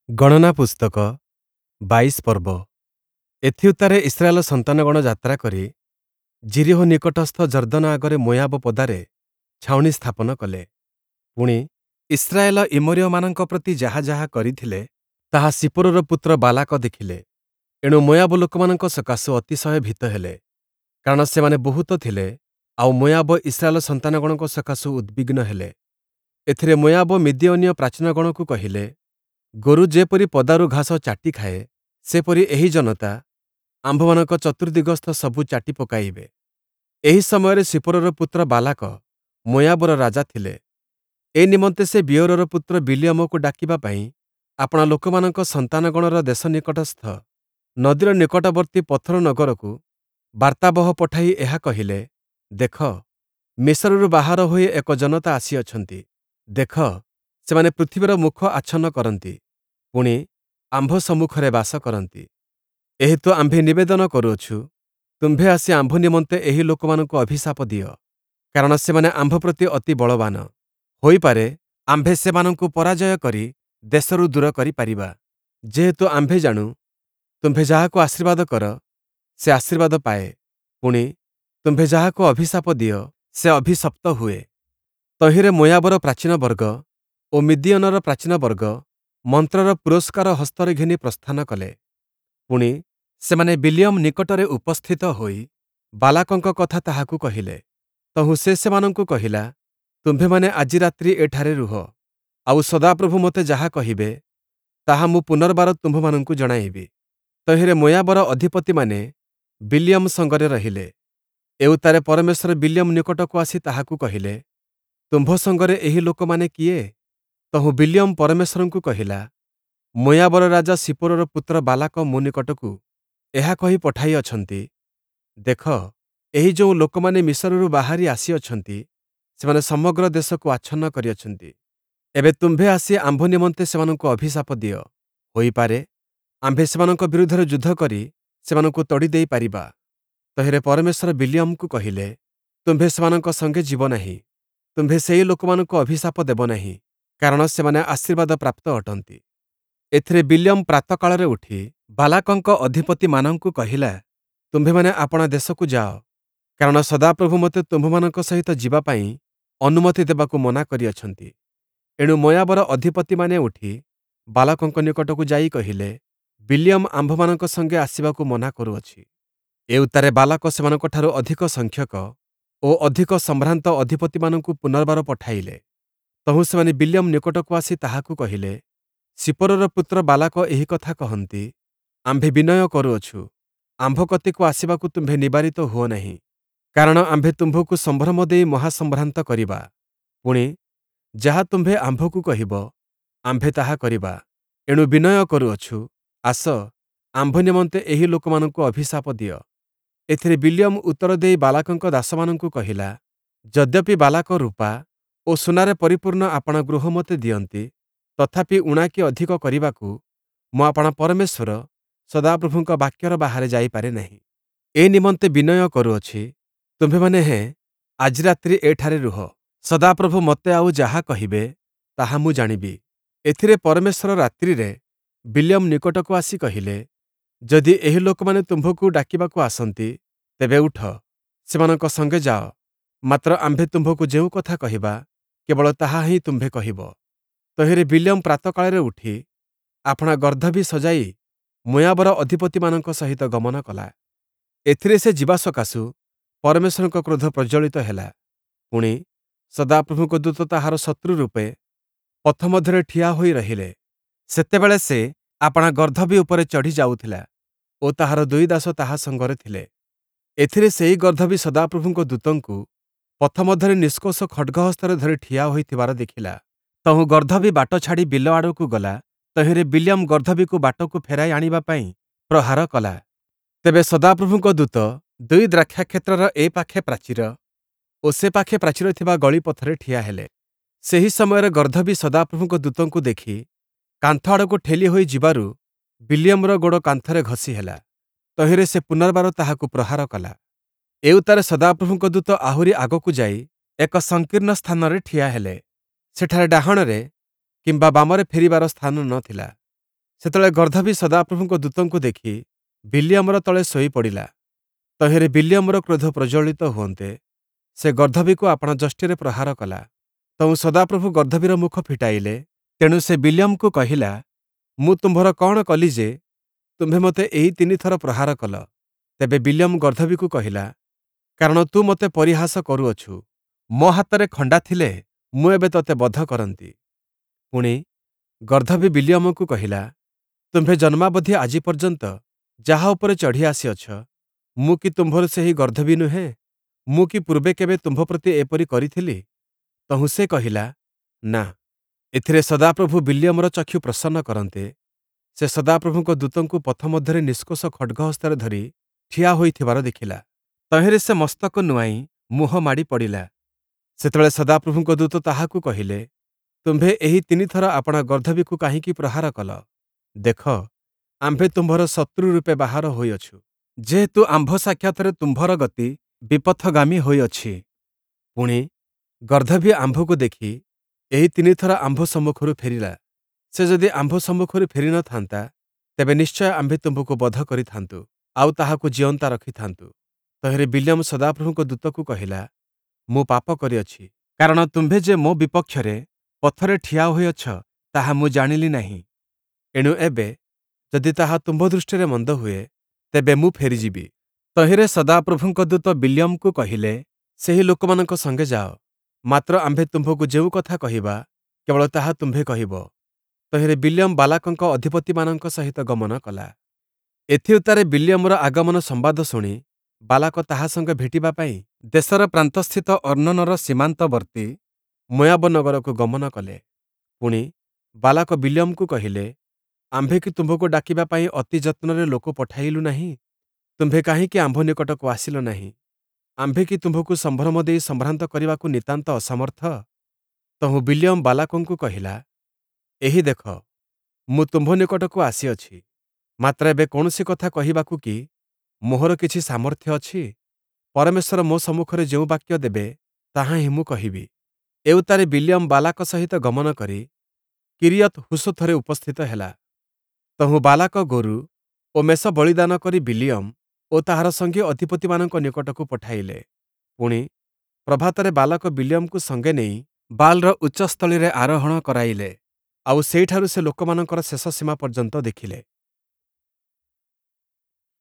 ଗଣନା ପୁସ୍ତକ 22 ପର୍ବ। ଏଥିଉତ୍ତାରେ ଇସ୍ରାଏଲ ସନ୍ତାନଗଣ ଯାତ୍ରା କରି ଜିରିହୋ ନିକଟସ୍ଥ ଜର୍ଦ୍ଦନ ଆଗରେ ମୋୟାବ ପଦାରେ ଛାଉଣି ସ୍ଥାପନ କଲେ। ପୁଣି ଇସ୍ରାଏଲ ଇମୋରୀୟମାନଙ୍କ ପ୍ରତି ଯାହା ଯାହା କରିଥିଲେ, ତାହା ସିପୋରର ପୁତ୍ର ବାଲାକ ଦେଖିଲେ। ଏଣୁ ମୋୟାବ ଲୋକମାନଙ୍କ ସକାଶୁ ଅତିଶୟ ଭୀତ ହେଲେ, କାରଣ ସେମାନେ ବହୁତ ଥିଲେ, ଆଉ ମୋୟାବ ଇସ୍ରାଏଲ ସନ୍ତାନଗଣଙ୍କ ସକାଶୁ ଉଦ୍‌ବିଗ୍ନ ହେଲେ। ଏଥିରେ ମୋୟାବ ମିଦିୟନୀୟ ପ୍ରାଚୀନଗଣକୁ କହିଲେ, ଗୋରୁ ଯେପରି ପଦାରୁ ଘାସ ଚାଟି ଖାଏ, ସେପରି ଏହି ଜନତା ଆମ୍ଭମାନଙ୍କ ଚତୁର୍ଦ୍ଦିଗସ୍ଥ ସବୁ ଚାଟି ପକାଇବେ। ଏହି ସମୟରେ ସିପୋରର ପୁତ୍ର ବାଲାକ ମୋୟାବର ରାଜା ଥିଲେ। ଏ ନିମନ୍ତେ ସେ ବିଓରର ପୁତ୍ର ବିଲିୟମକୁ ଡାକିବା ପାଇଁ ଆପଣା ଲୋକମାନଙ୍କ ସନ୍ତାନଗଣର ଦେଶ ନିକଟସ୍ଥ ନଦୀର ନିକଟବର୍ତ୍ତୀ ପଥର ନଗରକୁ ବାର୍ତ୍ତାବହ ପଠାଇ ଏହା କହିଲେ, ଦେଖ, ମିସ୍ରରୁ ବାହାର ହୋଇ ଏକ ଜନତା ଆସିଅଛନ୍ତି। ଦେଖ, ସେମାନେ ପୃଥିବୀର ମୁଖ ଆଚ୍ଛନ୍ନ କରନ୍ତି, ପୁଣି ଆମ୍ଭ ସମ୍ମୁଖରେ ବାସ କରନ୍ତି। ଏହେତୁ ଆମ୍ଭେ ନିବେଦନ କରୁଅଛୁ, ତୁମ୍ଭେ ଆସି ଆମ୍ଭ ନିମନ୍ତେ ଏହି ଲୋକମାନଙ୍କୁ ଅଭିଶାପ ଦିଅ, କାରଣ ସେମାନେ ଆମ୍ଭ ପ୍ରତି ଅତି ବଳବାନ। ହୋଇପାରେ ଆମ୍ଭେ ସେମାନଙ୍କୁ ପରାଜୟ କରି ଦେଶରୁ ଦୂର କରିପାରିବା। ଯେହେତୁ ଆମ୍ଭେ ଜାଣୁ, ତୁମ୍ଭେ ଯାହାକୁ ଆଶୀର୍ବାଦ କର, ସେ ଆଶୀର୍ବାଦ ପାଏ, ପୁଣି ତୁମ୍ଭେ ଯାହାକୁ ଅଭିଶାପ ଦିଅ, ସେ ଅଭିଶପ୍ତ ହୁଏ। ତହିଁରେ ମୋୟାବର ପ୍ରାଚୀନବର୍ଗ ଓ ମିଦିୟନର ପ୍ରାଚୀନବର୍ଗ ମନ୍ତ୍ରର ପୁରସ୍କାର ହସ୍ତରେ ଘେନି ପ୍ରସ୍ଥାନ କଲେ। ପୁଣି ସେମାନେ ବିଲିୟମ ନିକଟରେ ଉପସ୍ଥିତ ହୋଇ ବାଲାକଙ୍କ କଥା ତାହାକୁ କହିଲେ। ତହୁଁ ସେ ସେମାନଙ୍କୁ କହିଲା, ତୁମ୍ଭେମାନେ ଆଜି ରାତ୍ରି ଏଠାରେ ରୁହ, ଆଉ ସଦାପ୍ରଭୁ ମୋତେ ଯାହା କହିବେ, ତାହା ମୁଁ ପୁନର୍ବାର ତୁମ୍ଭମାନଙ୍କୁ ଜଣାଇବି। ତହିଁରେ ମୋୟାବର ଅଧିପତିମାନେ ବିଲିୟମ ସଙ୍ଗରେ ରହିଲେ। ଏଉତ୍ତାରେ ପରମେଶ୍ୱର ବିଲିୟମ ନିକଟକୁ ଆସି ତାହାକୁ କହିଲେ, ତୁମ୍ଭ ସଙ୍ଗରେ ଏହି ଲୋକମାନେ କିଏ? ତହୁଁ ବିଲିୟମ ପରମେଶ୍ୱରଙ୍କୁ କହିଲା, ମୋୟାବର ରାଜା ସିପୋରର ପୁତ୍ର ବାଲାକ ମୋ ନିକଟକୁ ଏହା କହି ପଠାଇଅଛନ୍ତି, ଦେଖ, ଏହି ଯେଉଁ ଲୋକମାନେ ମିସ୍ରରୁ ବାହାରି ଆସିଅଛନ୍ତି, ସେମାନେ ସମଗ୍ର ଦେଶକୁ ଆଚ୍ଛନ୍ନ କରିଅଛନ୍ତି। ଏବେ ତୁମ୍ଭେ ଆସି ଆମ୍ଭ ନିମନ୍ତେ ସେମାନଙ୍କୁ ଅଭିଶାପ ଦିଅ। ହୋଇପାରେ ଆମ୍ଭେ ସେମାନଙ୍କ ବିରୁଦ୍ଧରେ ଯୁଦ୍ଧ କରି ସେମାନଙ୍କୁ ତଡ଼ି ଦେଇପାରିବା। ତହିଁରେ ପରମେଶ୍ୱର ବିଲିୟମକୁ କହିଲେ, ତୁମ୍ଭେ ସେମାନଙ୍କ ସଙ୍ଗେ ଯିବ ନାହିଁ। ତୁମ୍ଭେ ସେହି ଲୋକମାନଙ୍କୁ ଅଭିଶାପ ଦେବ ନାହିଁ, କାରଣ ସେମାନେ ଆଶୀର୍ବାଦ ପ୍ରାପ୍ତ ଅଟନ୍ତି। ଏଥିରେ ବିଲିୟମ ପ୍ରାତଃକାଳରେ ଉଠି ବାଲାକଙ୍କ ଅଧିପତିମାନଙ୍କୁ କହିଲା, ତୁମ୍ଭେମାନେ ଆପଣା ଦେଶକୁ ଯାଅ, କାରଣ ସଦାପ୍ରଭୁ ମୋତେ ତୁମ୍ଭମାନଙ୍କ ସହିତ ଯିବା ପାଇଁ ଅନୁମତି ଦେବାକୁ ମନା କରିଅଛନ୍ତି। ଏଣୁ ମୋୟାବର ଅଧିପତିମାନେ ଉଠି ବାଲାକଙ୍କ ନିକଟକୁ ଯାଇ କହିଲେ, ବିଲିୟମ ଆମ୍ଭମାନଙ୍କ ସଙ୍ଗେ ଆସିବାକୁ ମନା କରୁଅଛି। ଏଉତ୍ତାରେ ବାଲାକ ସେମାନଙ୍କଠାରୁ ଅଧିକ ସଂଖ୍ୟକ ଓ ଅଧିକ ସମ୍ଭ୍ରାନ୍ତ ଅଧିପତିମାନଙ୍କୁ ପୁନର୍ବାର ପଠାଇଲେ। ତହୁଁ ସେମାନେ ବିଲିୟମ ନିକଟକୁ ଆସି ତାହାକୁ କହିଲେ, ସିପୋରର ପୁତ୍ର ବାଲାକ ଏହି କଥା କହନ୍ତି, ଆମ୍ଭେ ବିନୟ କରୁଅଛୁ, ଆମ୍ଭ କତିକୁ ଆସିବାକୁ ତୁମ୍ଭେ ନିବାରିତ ହୁଅ ନାହିଁ, କାରଣ ଆମ୍ଭେ ତୁମ୍ଭକୁ ସମ୍ଭ୍ରମ ଦେଇ ମହାସମ୍ଭ୍ରାନ୍ତ କରିବା। ପୁଣି ଯାହା ତୁମ୍ଭେ ଆମ୍ଭକୁ କହିବ, ଆମ୍ଭେ ତାହା କରିବା। ଏଣୁ ବିନୟ କରୁଅଛୁ, ଆସ, ଆମ୍ଭ ନିମନ୍ତେ ଏହି ଲୋକମାନଙ୍କୁ ଅଭିଶାପ ଦିଅ। ଏଥିରେ ବିଲିୟମ ଉତ୍ତର ଦେଇ ବାଲାକଙ୍କ ଦାସମାନଙ୍କୁ କହିଲା, ଯଦ୍ୟପି ବାଲାକ ରୂପା ଓ ସୁନାରେ ପରିପୂର୍ଣ୍ଣ ଆପଣା ଗୃହ ମୋତେ ଦିଅନ୍ତି, ତଥାପି ଊଣା କି ଅଧିକ କରିବାକୁ ମୁଁ ଆପଣା ପରମେଶ୍ୱର ସଦାପ୍ରଭୁଙ୍କ ବାକ୍ୟର ବାହାରେ ଯାଇପାରେ ନାହିଁ। ଏ ନିମନ୍ତେ ବିନୟ କରୁଅଛି, ତୁମ୍ଭେମାନେ ଆଜି ରାତ୍ରି ଏଠାରେ ରୁହ। ସଦାପ୍ରଭୁ ମୋତେ ଆଉ ଯାହା କହିବେ, ତାହା ମୁଁ ଜାଣିବି। ଏଥିରେ ପରମେଶ୍ୱର ରାତ୍ରିରେ ବିଲିୟମ ନିକଟକୁ ଆସି କହିଲେ, ଯଦି ଏହି ଲୋକମାନେ ତୁମ୍ଭକୁ ଡାକିବାକୁ ଆସନ୍ତି, ତେବେ ଉଠ, ସେମାନଙ୍କ ସଙ୍ଗେ ଯାଅ। ମାତ୍ର ଆମ୍ଭେ ତୁମ୍ଭକୁ ଯେଉଁ କଥା କହିବା, କେବଳ ତାହା ହିଁ ତୁମ୍ଭେ କହିବ। ତହିଁରେ ବିଲିୟମ ପ୍ରାତଃକାଳରେ ଉଠି ଆପଣା ଗର୍ଦ୍ଦଭି ସଜାଇ ମୋୟାବର ଅଧିପତିମାନଙ୍କ ସହିତ ଗମନ କଲା। ଏଥିରେ ସେ ଯିବା ସକାଶୁ ପରମେଶ୍ୱରଙ୍କ କ୍ରୋଧ ପ୍ରଜ୍ୱଳିତ ହେଲା। ପୁଣି ସଦାପ୍ରଭୁଙ୍କ ଦୂତ ତାହାର ଶତ୍ରୁ ରୂପେ ପଥ ମଧ୍ୟରେ ଠିଆ ହୋଇ ରହିଲେ। ସେତେବେଳେ ସେ ଆପଣା ଗର୍ଦ୍ଦଭି ଉପରେ ଚଢ଼ି ଯାଉଥିଲା ଓ ତାହାର ଦୁଇ ଦାସ ତାହା ସଙ୍ଗରେ ଥିଲେ। ଏଥିରେ ସେହି ଗର୍ଦ୍ଦଭି ସଦାପ୍ରଭୁଙ୍କ ଦୂତଙ୍କୁ ପଥ ମଧ୍ୟରେ ନିଷ୍କୋଷ ଖଡ୍ଗ ହସ୍ତରେ ଧରି ଠିଆ ହୋଇଥିବାର ଦେଖିଲା। ତହୁଁ ଗର୍ଦ୍ଦଭି ବାଟ ଛାଡ଼ି ବିଲ ଆଡ଼କୁ ଗଲା। ତହିଁରେ ବିଲିୟମ ଗର୍ଦ୍ଦଭିକୁ ବାଟକୁ ଫେରାଇ ଆଣିବା ପାଇଁ ପ୍ରହାର କଲା। ତେବେ ସଦାପ୍ରଭୁଙ୍କ ଦୂତ ଦୁଇ ଦ୍ରାକ୍ଷାକ୍ଷେତ୍ରର ଏ ପାଖେ ପ୍ରାଚୀର ଓ ସେ ପାଖେ ପ୍ରାଚୀର ଥିବା ଗଳି ପଥରେ ଠିଆ ହେଲେ। ସେହି ସମୟରେ ଗର୍ଦ୍ଦଭି ସଦାପ୍ରଭୁଙ୍କ ଦୂତଙ୍କୁ ଦେଖି କାନ୍ଥ ଆଡ଼କୁ ଠେଲି ହୋଇ ଯିବାରୁ ବିଲିୟମର ଗୋଡ଼ କାନ୍ଥରେ ଘଷି ହେଲା। ତହିଁରେ ସେ ପୁନର୍ବାର ତାହାକୁ ପ୍ରହାର କଲା। ଏଉତ୍ତାରେ ସଦାପ୍ରଭୁଙ୍କ ଦୂତ ଆହୁରି ଆଗକୁ ଯାଇ ଏକ ସଂକୀର୍ଣ୍ଣ ସ୍ଥାନରେ ଠିଆ ହେଲେ। ସେଠାରେ ଡାହାଣରେ କିମ୍ବା ବାମରେ ଫେରିବାର ସ୍ଥାନ ନ ଥିଲା। ସେତେବେଳେ ଗର୍ଦ୍ଧବି ସଦାପ୍ରଭୁଙ୍କ ଦୂତଙ୍କୁ ଦେଖି ବିଲିୟମର ତଳେ ଶୋଇ ପଡ଼ିଲା। ତହିଁରେ ବିଲିୟମର କ୍ରୋଧ ପ୍ରଜ୍ୱଳିତ ହୁଅନ୍ତେ ସେ ଗର୍ଦ୍ଧବିକୁ ଆପଣା ଯଷ୍ଟିରେ ପ୍ରହାର କଲା। ତହୁଁ ସଦାପ୍ରଭୁ ଗର୍ଦ୍ଧବିର ମୁଖ ଫିଟାଇଲେ। ତେଣୁ ସେ ବିଲିୟମକୁ କହିଲା, ମୁଁ ତୁମ୍ଭର କଣ କଲି ଯେ ତୁମ୍ଭେ ମୋତେ ଏହି 3 ଥର ପ୍ରହାର କଲ? ତେବେ ବିଲିୟମ ଗର୍ଦ୍ଧବିକୁ କହିଲା, କାରଣ ତୁ ମୋତେ ପରିହାସ କରୁଅଛୁ। ମୋ ହାତରେ ଖଣ୍ଡା ଥିଲେ ମୁଁ ଏବେ ତୋତେ ବଧ କରନ୍ତି। ପୁଣି ଗର୍ଦ୍ଧବି ବିଲିୟମକୁ କହିଲା, ତୁମ୍ଭେ ଜନ୍ମାବଧି ଆଜି ପର୍ଯ୍ୟନ୍ତ ଯାହା ଉପରେ ଚଢ଼ି ଆସିଅଛ, ମୁଁ କି ତୁମ୍ଭର ସେହି ଗର୍ଦ୍ଧବି ନୁହେଁ? ମୁଁ କି ପୂର୍ବେ କେବେ ତୁମ୍ଭ ପ୍ରତି ଏପରି କରିଥିଲି? ତହୁଁ ସେ କହିଲା, ନା। ଏଥିରେ ସଦାପ୍ରଭୁ ବିଲିୟମର ଚକ୍ଷୁ ପ୍ରସନ୍ନ କରନ୍ତେ ସେ ସଦାପ୍ରଭୁଙ୍କ ଦୂତଙ୍କୁ ପଥ ମଧ୍ୟରେ ନିଷ୍କୋଷ ଖଡ୍ଗ ହସ୍ତରେ ଧରି ଠିଆ ହୋଇଥିବାର ଦେଖିଲା। ତହିଁରେ ସେ ମସ୍ତକ ନୁଆଇଁ ମୁହଁ ମାଡ଼ି ପଡ଼ିଲା। ସେତେବେଳେ ସଦାପ୍ରଭୁଙ୍କ ଦୂତ ତାହାକୁ କହିଲେ, ତୁମ୍ଭେ ଏହି 3 ଥର ଆପଣା ଗର୍ଦ୍ଧବିକୁ କାହିଁକି ପ୍ରହାର କଲ? ଦେଖ, ଆମ୍ଭେ ତୁମ୍ଭର ଶତ୍ରୁ ରୂପେ ବାହାର ହୋଇଅଛୁ, ଯେହେତୁ ଆମ୍ଭ ସାକ୍ଷାତରେ ତୁମ୍ଭର ଗତି ବିପଥଗାମୀ ହୋଇଅଛି। ପୁଣି ଗର୍ଦ୍ଧବି ଆମ୍ଭକୁ ଦେଖି ଏହି 3 ଥର ଆମ୍ଭ ସମ୍ମୁଖରୁ ଫେରିଲା। ସେ ଯଦି ଆମ୍ଭ ସମ୍ମୁଖରୁ ଫେରି ନ ଥାନ୍ତା, ତେବେ ନିଶ୍ଚୟ ଆମ୍ଭେ ତୁମ୍ଭକୁ ବଧ କରିଥାନ୍ତୁ, ଆଉ ତାହାକୁ ଜୀଅନ୍ତା ରଖିଥାନ୍ତୁ। ତହିଁରେ ବିଲିୟମ ସଦାପ୍ରଭୁଙ୍କ ଦୂତକୁ କହିଲା, ମୁଁ ପାପ କରିଅଛି, କାରଣ ତୁମ୍ଭେ ଯେ ମୋ ବିପକ୍ଷରେ ପଥରେ ଠିଆ ହୋଇଅଛ ତାହା ମୁଁ ଜାଣିଲି ନାହିଁ। ଏଣୁ ଏବେ ଯଦି ତାହା ତୁମ୍ଭ ଦୃଷ୍ଟିରେ ମନ୍ଦ ହୁଏ, ତେବେ ମୁଁ ଫେରିଯିବି। ତହିଁରେ ସଦାପ୍ରଭୁଙ୍କ ଦୂତ ବିଲିୟମକୁ କହିଲେ, ସେହି ଲୋକମାନଙ୍କ ସଙ୍ଗେ ଯାଅ, ମାତ୍ର ଆମ୍ଭେ ତୁମ୍ଭକୁ ଯେଉଁ କଥା କହିବା କେବଳ ତାହା ତୁମ୍ଭେ କହିବ। ତହିଁରେ ବିଲିୟମ ବାଲାକଙ୍କ ଅଧିପତିମାନଙ୍କ ସହିତ ଗମନ କଲା। ଏଥିଉତ୍ତାରେ ବିଲିୟମର ଆଗମନ ସମ୍ବାଦ ଶୁଣି ବାଲାକ ତାହା ସଙ୍ଗେ ଭେଟିବା ପାଇଁ ଦେଶର ପ୍ରାନ୍ତସ୍ଥିତ ଅର୍ଣ୍ଣନର ସୀମାନ୍ତବର୍ତ୍ତୀ ମୋୟାବ ନଗରକୁ ଗମନ କଲେ। ପୁଣି ବାଲାକ ବିଲିୟମକୁ କହିଲେ, ଆମ୍ଭେ କି ତୁମ୍ଭକୁ ଡାକିବା ପାଇଁ ଅତି ଯତ୍ନରେ ଲୋକ ପଠାଇଲୁ ନାହିଁ? ତୁମ୍ଭେ କାହିଁକି ଆମ୍ଭ ନିକଟକୁ ଆସିଲ ନାହିଁ? ଆମ୍ଭେ କି ତୁମ୍ଭକୁ ସମ୍ଭ୍ରମ ଦେଇ ସମ୍ଭ୍ରାନ୍ତ କରିବାକୁ ନିତାନ୍ତ ଅସମର୍ଥ? ତହୁଁ ବିଲିୟମ ବାଲାକଙ୍କୁ କହିଲା, ଏହି ଦେଖ, ମୁଁ ତୁମ୍ଭ ନିକଟକୁ ଆସିଅଛି, ମାତ୍ର ଏବେ କୌଣସି କଥା କହିବାକୁ କି ମୋହର କିଛି ସାମର୍ଥ୍ୟ ଅଛି? ପରମେଶ୍ୱର ମୋ ସମ୍ମୁଖରେ ଯେଉଁ ବାକ୍ୟ ଦେବେ ତାହା ହିଁ ମୁଁ କହିବି। ଏଉତ୍ତାରେ ବିଲିୟମ ବାଲାକ ସହିତ ଗମନ କରି କିରିୟତ୍ ହୁସୋଥରେ ଉପସ୍ଥିତ ହେଲା। ତହୁଁ ବାଲାକ ଗୋରୁ ଓ ମେଷ ବଳିଦାନ କରି ବିଲିୟମ ଓ ତାହାର ସଙ୍ଗୀ ଅଧିପତିମାନଙ୍କ ନିକଟକୁ ପଠାଇଲେ। ପୁଣି ପ୍ରଭାତରେ ବାଲାକ ବିଲିୟମକୁ ସଙ୍ଗେ ନେଇ ବାଲର ଉଚ୍ଚସ୍ଥଳୀରେ ଆରୋହଣ କରାଇଲେ, ଆଉ ସେଇଠାରୁ ସେ ଲୋକମାନଙ୍କର ଶେଷ ସୀମା ପର୍ଯ୍ୟନ୍ତ ଦେଖିଲେ।